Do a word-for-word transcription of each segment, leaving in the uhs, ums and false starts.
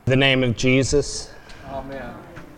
The name of Jesus. Amen.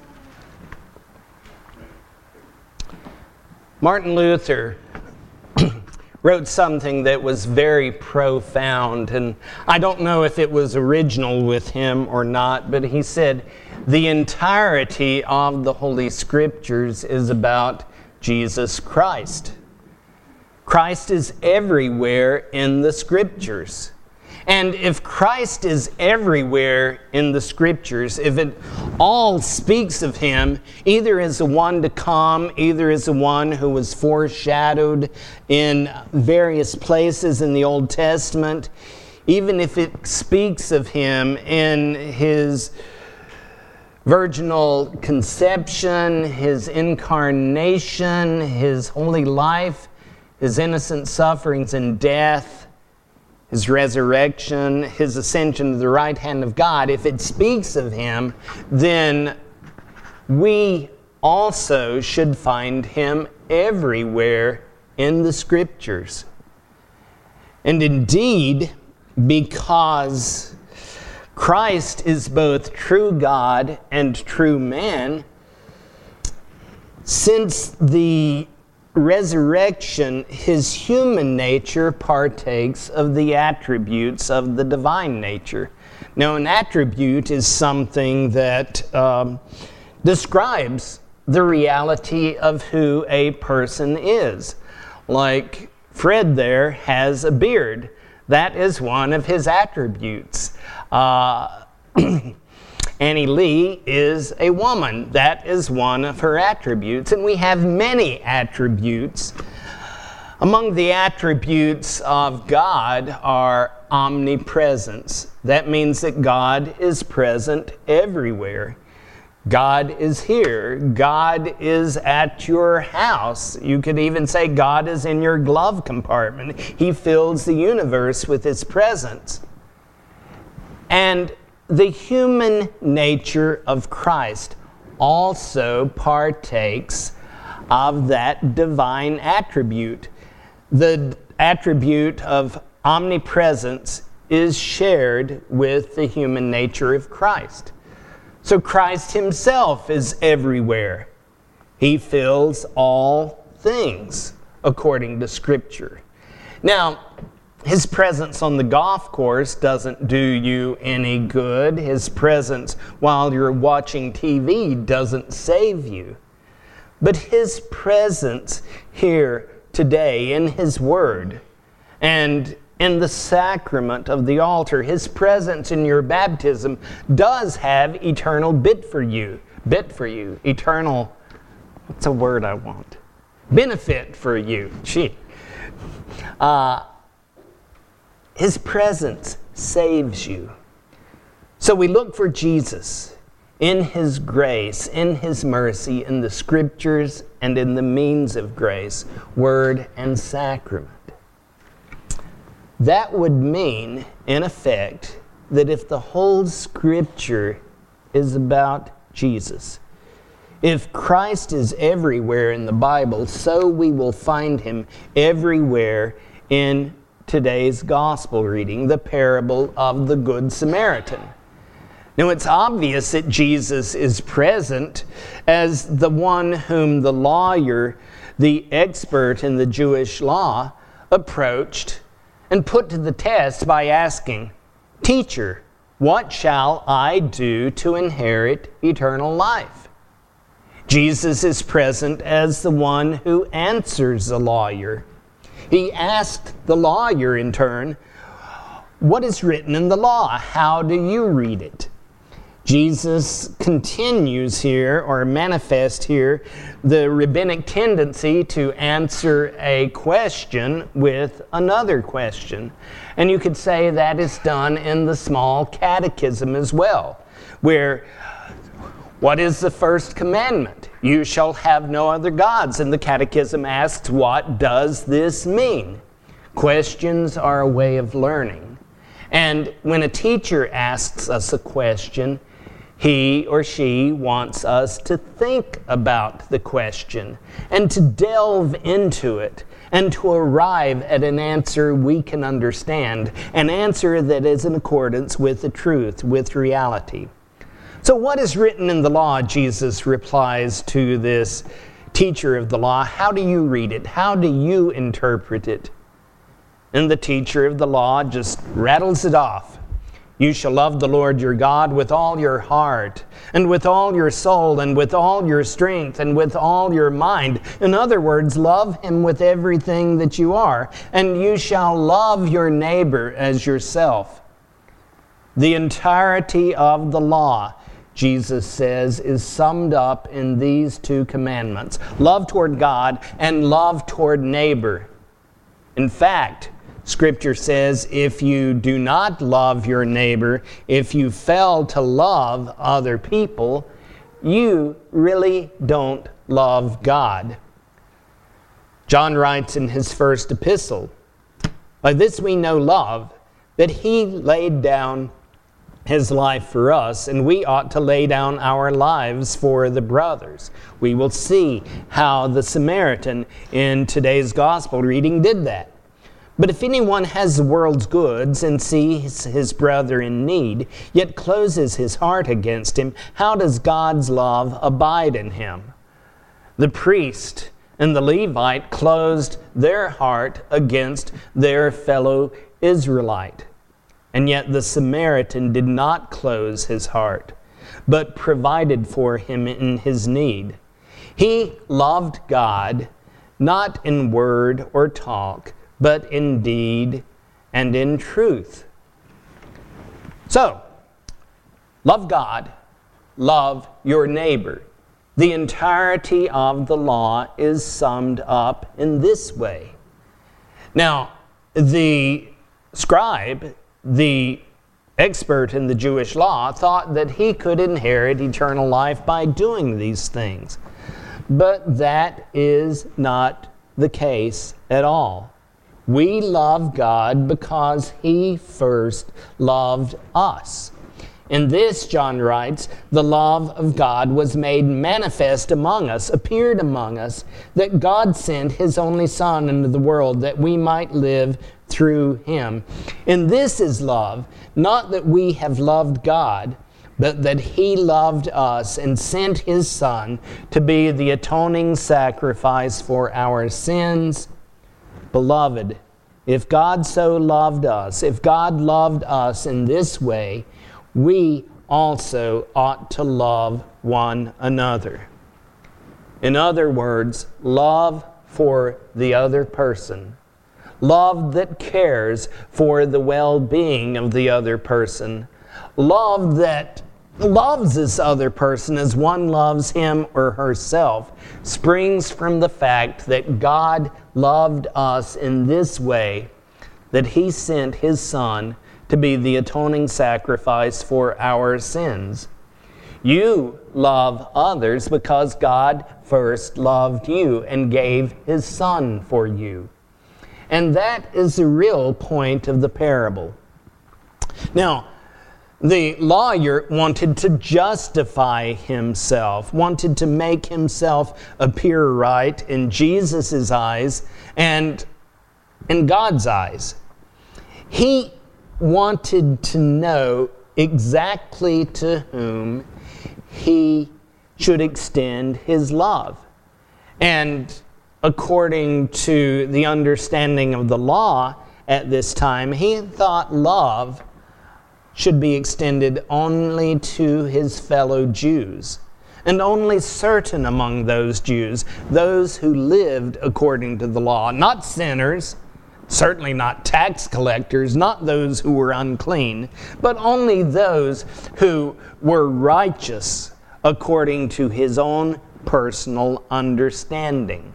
Martin Luther wrote something that was very profound, and I don't know if it was original with him or not, but he said, the entirety of the Holy Scriptures is about Jesus Christ. Christ is everywhere in the Scriptures. And if Christ is everywhere in the Scriptures, if it all speaks of Him, either as the one to come, either as the one who was foreshadowed in various places in the Old Testament, even if it speaks of Him in His virginal conception, His incarnation, His holy life, His innocent sufferings and death, His resurrection, His ascension to the right hand of God, if it speaks of Him, then we also should find Him everywhere in the Scriptures. And indeed, because Christ is both true God and true man, since the resurrection, His human nature partakes of the attributes of the divine nature. Now, an attribute is something that um, describes the reality of who a person is. Like Fred there has a beard. That is one of his attributes. Uh, Annie Lee is a woman. That is one of her attributes. And we have many attributes. Among the attributes of God are omnipresence. That means that God is present everywhere. God is here. God is at your house. You could even say God is in your glove compartment. He fills the universe with His presence. And the human nature of Christ also partakes of that divine attribute. The attribute of omnipresence is shared with the human nature of Christ. So Christ Himself is everywhere. He fills all things according to Scripture. Now, His presence on the golf course doesn't do you any good. His presence while you're watching T V doesn't save you. But His presence here today in His Word and in the sacrament of the altar, His presence in your baptism does have eternal bit for you. Bit for you. Eternal, what's a word I want? Benefit for you. Gee. Uh, His presence saves you. So we look for Jesus in His grace, in His mercy, in the Scriptures, and in the means of grace, Word and Sacrament. That would mean, in effect, that if the whole Scripture is about Jesus, if Christ is everywhere in the Bible, so we will find Him everywhere in today's gospel reading, the parable of the Good Samaritan. Now, it's obvious that Jesus is present as the one whom the lawyer, the expert in the Jewish law, approached and put to the test by asking, "Teacher, what shall I do to inherit eternal life?" Jesus is present as the one who answers the lawyer. He asked the lawyer in turn, "What is written in the law? How do you read it?" Jesus continues here, or manifests here, the rabbinic tendency to answer a question with another question. And you could say that is done in the small catechism as well, where, what is the first commandment? You shall have no other gods. And the catechism asks, what does this mean? Questions are a way of learning. And when a teacher asks us a question, he or she wants us to think about the question and to delve into it and to arrive at an answer we can understand, an answer that is in accordance with the truth, with reality. So what is written in the law? Jesus replies to this teacher of the law. How do you read it? How do you interpret it? And the teacher of the law just rattles it off. You shall love the Lord your God with all your heart, and with all your soul, and with all your strength, and with all your mind. In other words, love him with everything that you are. And you shall love your neighbor as yourself. The entirety of the law, Jesus says, is summed up in these two commandments: love toward God and love toward neighbor. In fact, Scripture says if you do not love your neighbor, if you fail to love other people, you really don't love God. John writes in his first epistle, by this we know love, that he laid down his life for us, and we ought to lay down our lives for the brothers. We will see how the Samaritan in today's gospel reading did that. But if anyone has the world's goods and sees his brother in need, yet closes his heart against him, how does God's love abide in him? The priest and the Levite closed their heart against their fellow Israelite. And yet the Samaritan did not close his heart, but provided for him in his need. He loved God, not in word or talk, but in deed and in truth. So, love God, love your neighbor. The entirety of the law is summed up in this way. Now, the scribe, the expert in the Jewish law, thought that he could inherit eternal life by doing these things. But that is not the case at all. We love God because he first loved us. In this, John writes, the love of God was made manifest among us, appeared among us, that God sent his only Son into the world that we might live through him. And this is love, not that we have loved God, but that he loved us and sent his Son to be the atoning sacrifice for our sins. Beloved, if God so loved us, if God loved us in this way, we also ought to love one another. In other words, love for the other person. Love that cares for the well-being of the other person. Love that loves this other person as one loves him or herself springs from the fact that God loved us in this way, that he sent his Son to be the atoning sacrifice for our sins. You love others because God first loved you and gave his Son for you. And that is the real point of the parable. Now, the lawyer wanted to justify himself, wanted to make himself appear right in Jesus' eyes and in God's eyes. He wanted to know exactly to whom he should extend his love. And according to the understanding of the law at this time, he thought love should be extended only to his fellow Jews, and only certain among those Jews, those who lived according to the law, not sinners, certainly not tax collectors, not those who were unclean, but only those who were righteous according to his own personal understanding.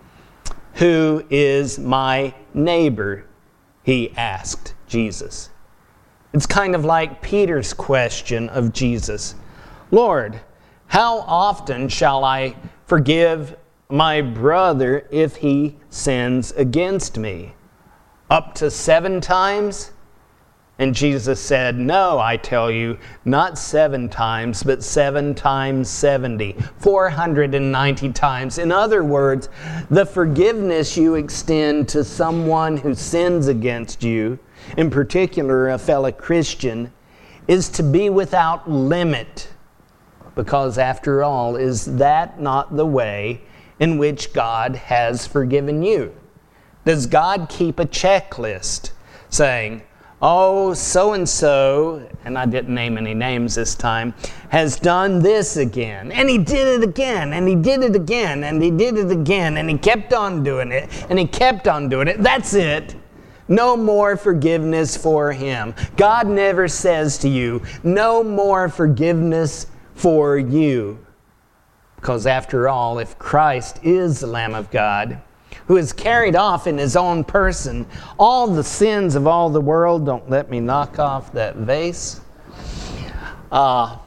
Who is my neighbor? He asked Jesus. It's kind of like Peter's question of Jesus. Lord, how often shall I forgive my brother if he sins against me? Up to seven times? And Jesus said, no, I tell you, not seven times, but seven times seventy, four hundred ninety times. In other words, the forgiveness you extend to someone who sins against you, in particular a fellow Christian, is to be without limit. Because after all, is that not the way in which God has forgiven you? Does God keep a checklist saying, oh, so-and-so, and I didn't name any names this time, has done this again, and he did it again, and he did it again, and he did it again, and he kept on doing it, and he kept on doing it. That's it. No more forgiveness for him. God never says to you, no more forgiveness for you. Because after all, if Christ is the Lamb of God, who has carried off in his own person all the sins of all the world. Don't let me knock off that vase. Uh,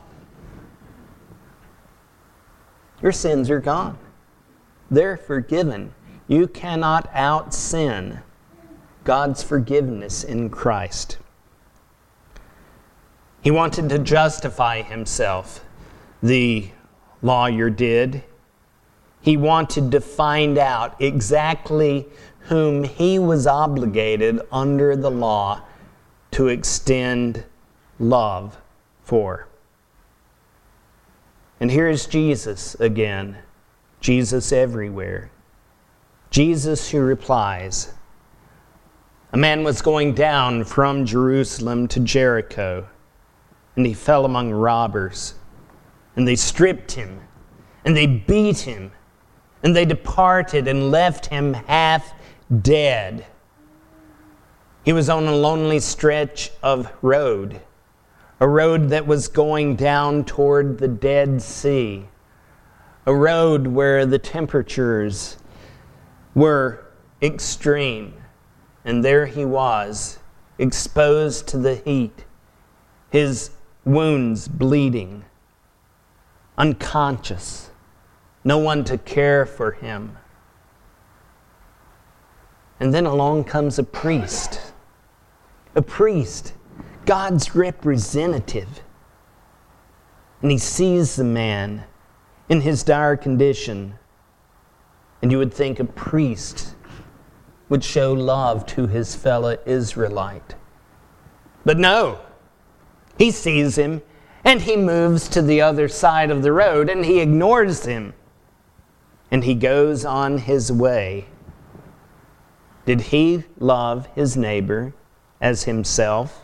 your sins are gone. They're forgiven. You cannot out-sin God's forgiveness in Christ. He wanted to justify himself, the lawyer did. He wanted to find out exactly whom he was obligated under the law to extend love for. And here's Jesus again, Jesus everywhere. Jesus who replies, a man was going down from Jerusalem to Jericho, and he fell among robbers, and they stripped him, and they beat him, and they departed and left him half dead. He was on a lonely stretch of road, a road that was going down toward the Dead Sea, a road where the temperatures were extreme. And there he was, exposed to the heat, his wounds bleeding, unconscious. No one to care for him. And then along comes a priest. A priest, God's representative. And he sees the man in his dire condition. And you would think a priest would show love to his fellow Israelite. But no, he sees him and he moves to the other side of the road and he ignores him. And he goes on his way. Did he love his neighbor as himself?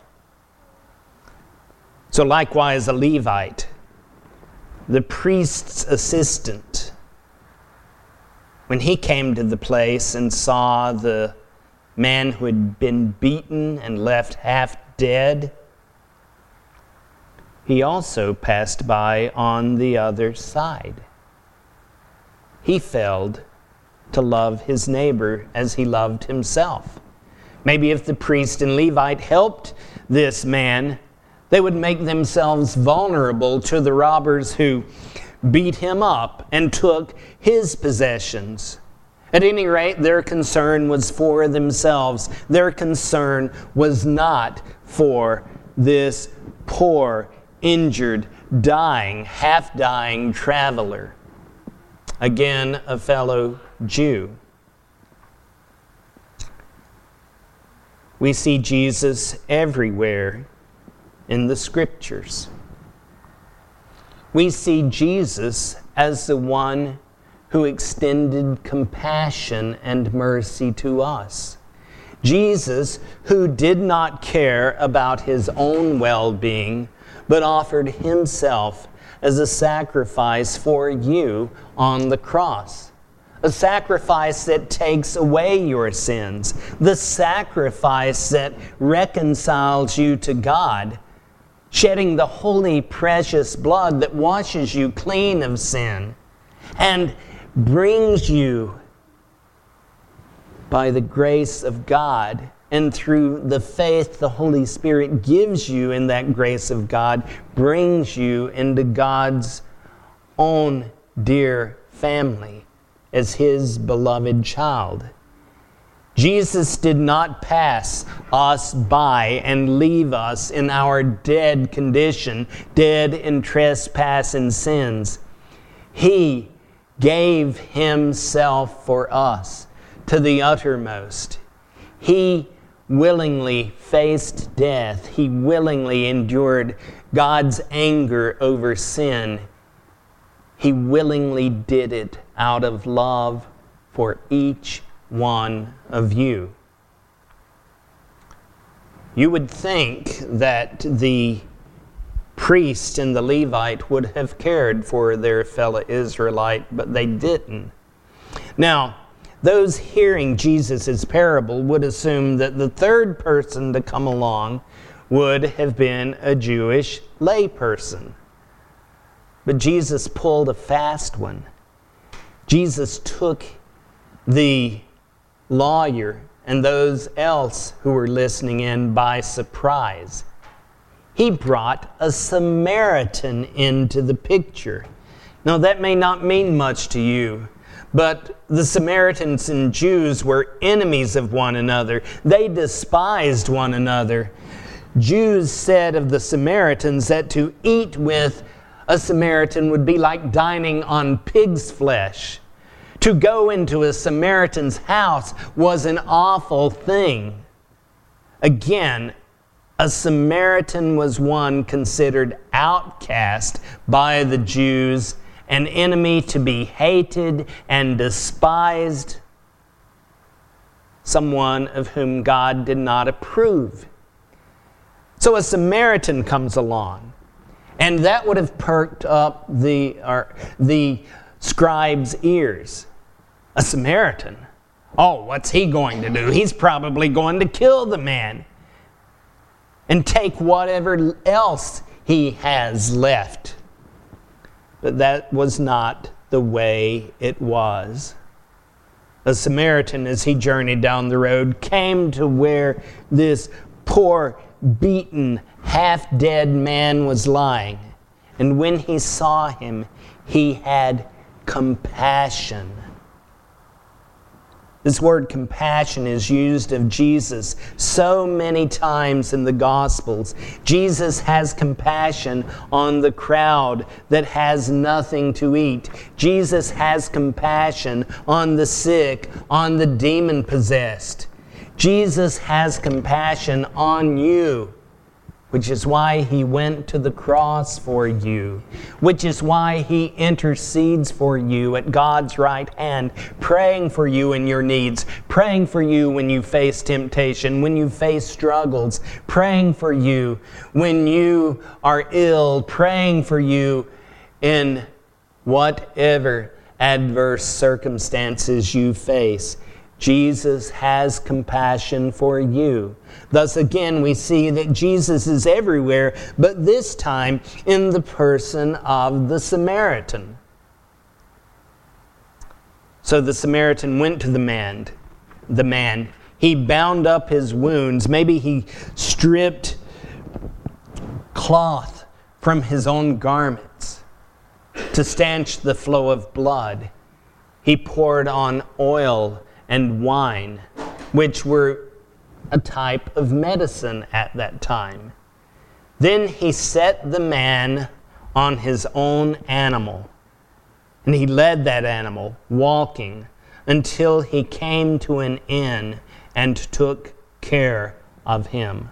So likewise a Levite, the priest's assistant, when he came to the place and saw the man who had been beaten and left half dead, he also passed by on the other side. He failed to love his neighbor as he loved himself. Maybe if the priest and Levite helped this man, they would make themselves vulnerable to the robbers who beat him up and took his possessions. At any rate, their concern was for themselves. Their concern was not for this poor, injured, dying, half-dying traveler. Again, a fellow Jew. We see Jesus everywhere in the Scriptures. We see Jesus as the one who extended compassion and mercy to us. Jesus, who did not care about his own well-being, but offered himself as a sacrifice for you on the cross. A sacrifice that takes away your sins. The sacrifice that reconciles you to God. Shedding the holy, precious blood that washes you clean of sin. And brings you, by the grace of God, and through the faith the Holy Spirit gives you in that grace of God, brings you into God's own dear family as his beloved child. Jesus did not pass us by and leave us in our dead condition, dead in trespass and sins. He gave himself for us to the uttermost. He willingly faced death. He willingly endured God's anger over sin. He willingly did it out of love for each one of you. You would think that the priest and the Levite would have cared for their fellow Israelite, but they didn't. Now, those hearing Jesus' parable would assume that the third person to come along would have been a Jewish layperson. But Jesus pulled a fast one. Jesus took the lawyer and those else who were listening in by surprise. He brought a Samaritan into the picture. Now, that may not mean much to you, but the Samaritans and Jews were enemies of one another. They despised one another. Jews said of the Samaritans that to eat with a Samaritan would be like dining on pig's flesh. To go into a Samaritan's house was an awful thing. Again, a Samaritan was one considered outcast by the Jews, an enemy to be hated and despised, someone of whom God did not approve. So a Samaritan comes along, and that would have perked up the, or, the scribe's ears. A Samaritan? Oh, what's he going to do? He's probably going to kill the man and take whatever else he has left. But that was not the way it was. A Samaritan, as he journeyed down the road, came to where this poor, beaten, half-dead man was lying. And when he saw him, he had compassion. This word compassion is used of Jesus so many times in the Gospels. Jesus has compassion on the crowd that has nothing to eat. Jesus has compassion on the sick, on the demon-possessed. Jesus has compassion on you, which is why he went to the cross for you, which is why he intercedes for you at God's right hand, praying for you in your needs, praying for you when you face temptation, when you face struggles, praying for you when you are ill, praying for you in whatever adverse circumstances you face. Jesus has compassion for you. Thus again, we see that Jesus is everywhere, but this time in the person of the Samaritan. So the Samaritan went to the man. The man. He bound up his wounds. Maybe he stripped cloth from his own garments to stanch the flow of blood. He poured on oil and wine, which were a type of medicine at that time. Then he set the man on his own animal, and he led that animal, walking, until he came to an inn and took care of him.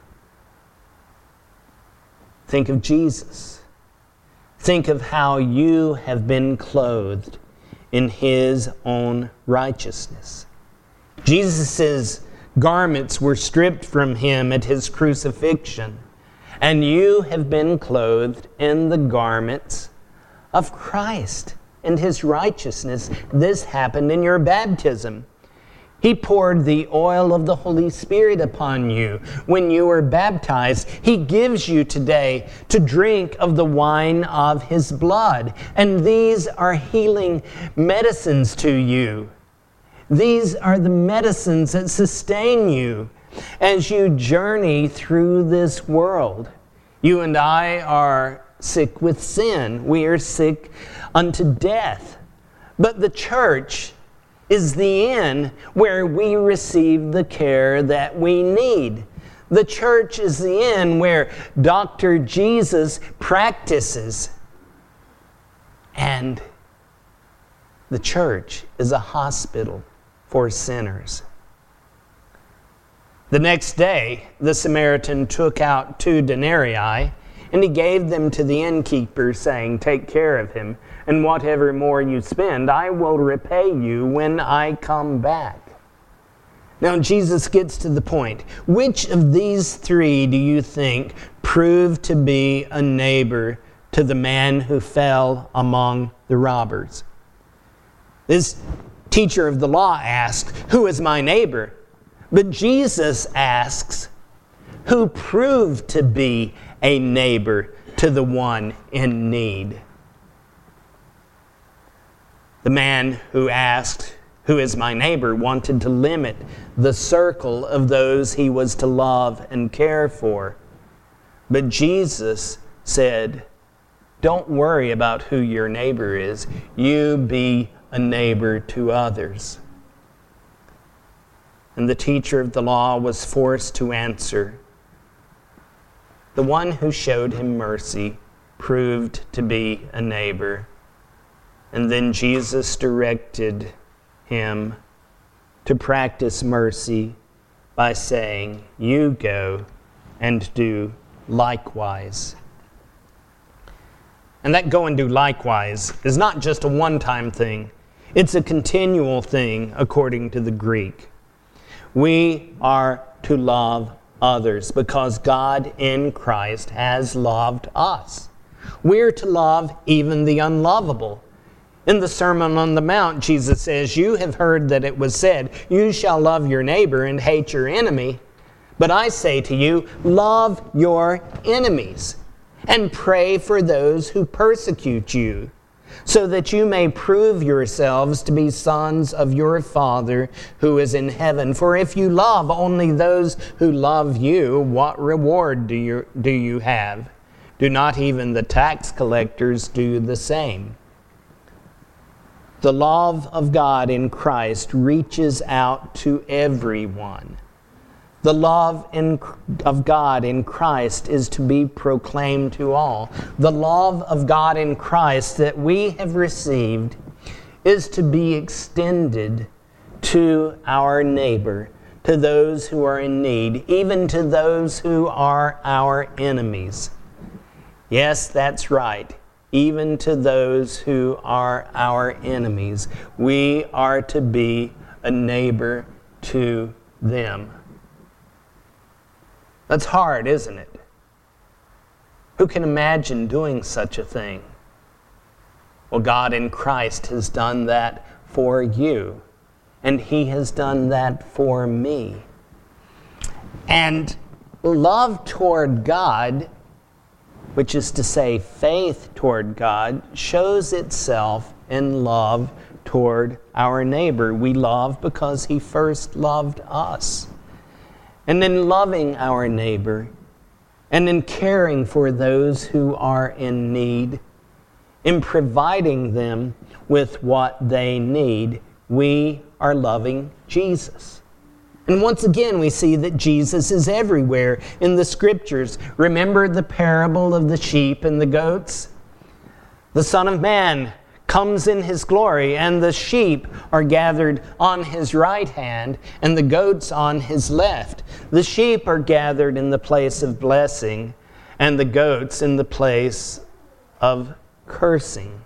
Think of Jesus. Think of how you have been clothed in his own righteousness. Jesus' garments were stripped from him at his crucifixion, and you have been clothed in the garments of Christ and his righteousness. This happened in your baptism. He poured the oil of the Holy Spirit upon you when you were baptized. He gives you today to drink of the wine of his blood, and these are healing medicines to you. These are the medicines that sustain you as you journey through this world. You and I are sick with sin. We are sick unto death. But the church is the inn where we receive the care that we need. The church is the inn where Doctor Jesus practices. And the church is a hospital for sinners. The next day, the Samaritan took out two denarii And he gave them to the innkeeper, saying, "Take care of him, and whatever more you spend, I will repay you when I come back." Now Jesus gets to the point. Which of these three do you think proved to be a neighbor to the man who fell among the robbers? This teacher of the law asks, "Who is my neighbor?" But Jesus asks, who proved to be a neighbor to the one in need? The man who asked, "Who is my neighbor?" wanted to limit the circle of those he was to love and care for. But Jesus said, don't worry about who your neighbor is. You be a neighbor to others. And the teacher of the law was forced to answer, the one who showed him mercy proved to be a neighbor. And then Jesus directed him to practice mercy by saying, "You go and do likewise." And that "go and do likewise" is not just a one-time thing. It's a continual thing according to the Greek. We are to love others because God in Christ has loved us. We're to love even the unlovable. In the Sermon on the Mount, Jesus says, "You have heard that it was said, 'You shall love your neighbor and hate your enemy.' But I say to you, love your enemies and pray for those who persecute you, so that you may prove yourselves to be sons of your Father who is in heaven. For if you love only those who love you, what reward do you, do you have? Do not even the tax collectors do the same?" The love of God in Christ reaches out to everyone. The love in, of God in Christ is to be proclaimed to all. The love of God in Christ that we have received is to be extended to our neighbor, to those who are in need, even to those who are our enemies. Yes, that's right. Even to those who are our enemies, we are to be a neighbor to them. That's hard, isn't it? Who can imagine doing such a thing? Well, God in Christ has done that for you, and He has done that for me. And love toward God, which is to say faith toward God, shows itself in love toward our neighbor. We love because He first loved us. And in loving our neighbor, and in caring for those who are in need, in providing them with what they need, we are loving Jesus. And once again, we see that Jesus is everywhere in the Scriptures. Remember the parable of the sheep and the goats? The Son of Man comes in His glory, and the sheep are gathered on His right hand, and the goats on His left. The sheep are gathered in the place of blessing, and the goats in the place of cursing.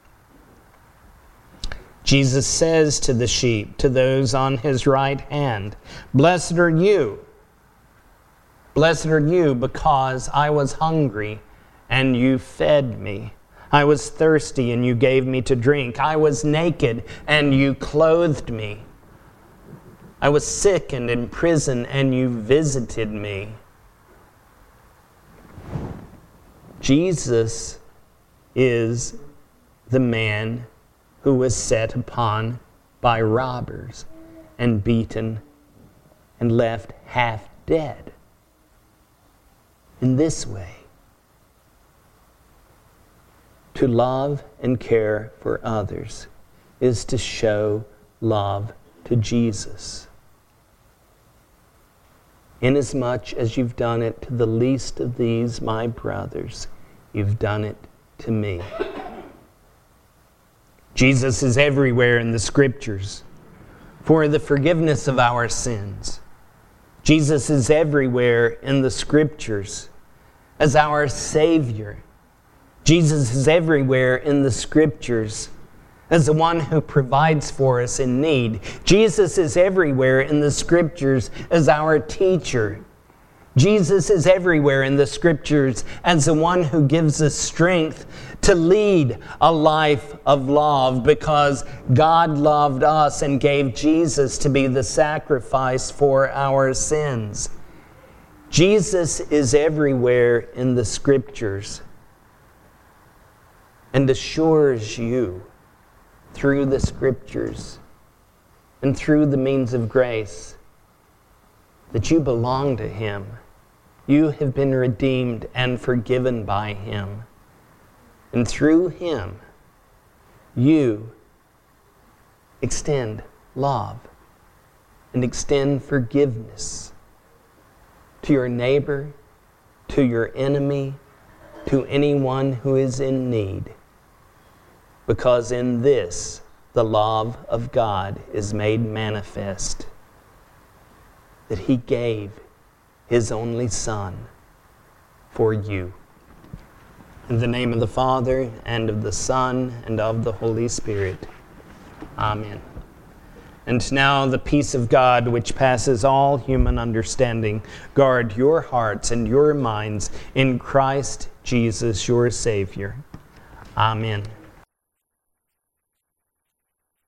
Jesus says to the sheep, to those on His right hand, "Blessed are you. Blessed are you because I was hungry and you fed me. I was thirsty and you gave me to drink. I was naked and you clothed me. I was sick and in prison and you visited me." Jesus is the man who was set upon by robbers and beaten and left half dead. In this way, to love and care for others is to show love to Jesus. Inasmuch as you've done it to the least of these, my brothers, you've done it to me. Jesus is everywhere in the Scriptures for the forgiveness of our sins. Jesus is everywhere in the Scriptures as our Savior. Jesus is everywhere in the Scriptures as the one who provides for us in need. Jesus is everywhere in the Scriptures as our teacher. Jesus is everywhere in the Scriptures as the one who gives us strength to lead a life of love, because God loved us and gave Jesus to be the sacrifice for our sins. Jesus is everywhere in the Scriptures and assures you through the Scriptures and through the means of grace that you belong to Him. You have been redeemed and forgiven by Him. And through Him, you extend love and extend forgiveness to your neighbor, to your enemy, to anyone who is in need. Because in this, the love of God is made manifest, that He gave His only Son for you. In the name of the Father, and of the Son, and of the Holy Spirit. Amen. And now the peace of God, which passes all human understanding, guard your hearts and your minds in Christ Jesus, your Savior. Amen.